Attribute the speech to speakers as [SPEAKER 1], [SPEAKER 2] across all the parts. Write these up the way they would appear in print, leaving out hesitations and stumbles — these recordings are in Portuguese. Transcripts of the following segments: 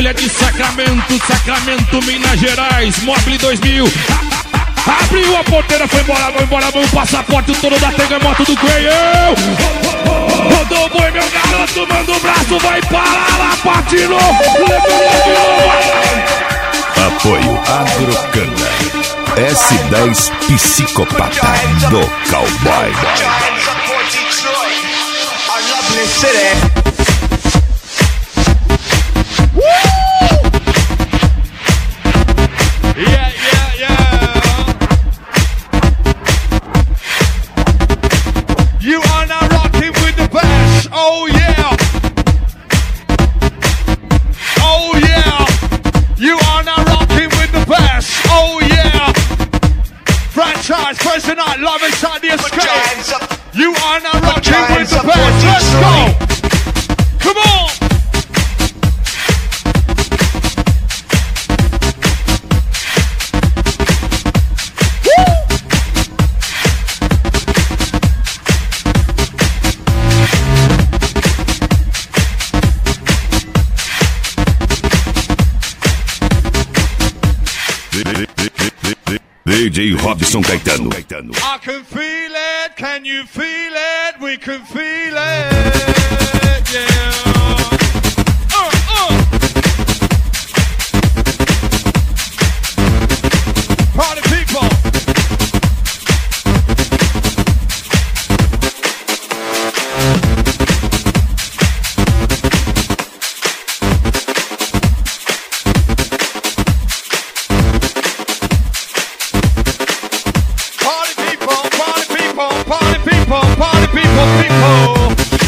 [SPEAKER 1] ele é de Sacramento, Sacramento, Minas Gerais, Mobile 2000. Abriu a porteira, foi embora, o passaporte, o touro da Tega, moto do Coelhão. Rodou o boi, meu garoto, manda o braço, vai parar lá, patinou.
[SPEAKER 2] Apoio Agrocana. S10 Psicopata do Cowboy.
[SPEAKER 3] You are now rocking with the best. Oh yeah. Oh yeah. You are now rocking with the best. Oh yeah. Franchise, first night, love inside the escape. You are now rocking with the best. Let's go. Come on.
[SPEAKER 2] DJ Robson Caetano.
[SPEAKER 3] I can feel it, can you feel it? We can feel it, yeah. Party people. Party people.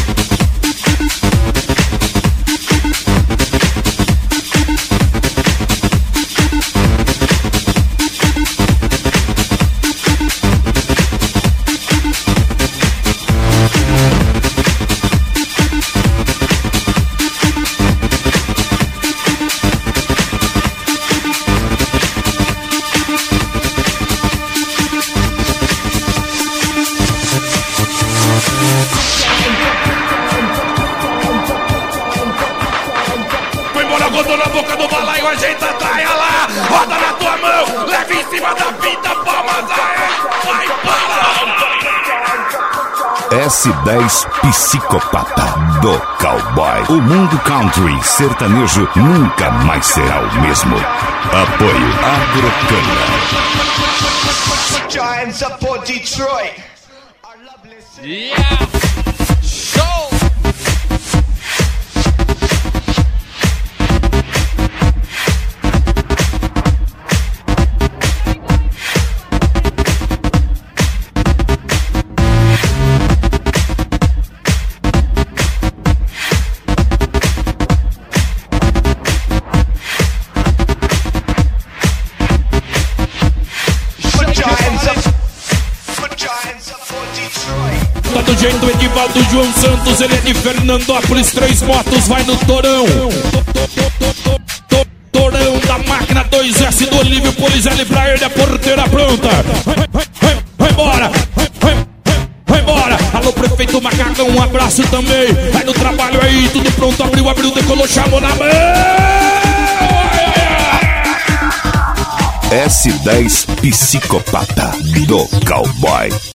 [SPEAKER 1] Rodou na boca do balaio, ajeita a traia lá. Roda na tua mão, leva em cima da pinta, palmas aí. Vai para!
[SPEAKER 2] S10 Psicopata do Cowboy. O mundo country sertanejo nunca mais será o mesmo. Apoio Agrocana.
[SPEAKER 4] Giants up for Detroit.
[SPEAKER 3] Yeah.
[SPEAKER 1] Tá do jeito Edivaldo João Santos, ele é de Fernandópolis, 3 motos, vai no Torão. Torão da máquina 2S do Olívio Polizelli pra ele, a porteira pronta. Vai embora, vai embora. Alô prefeito Macacão, um abraço também. Vai no trabalho aí, tudo pronto, abriu, decolou, chamou na mão.
[SPEAKER 2] S10 Psicopata do Cowboy.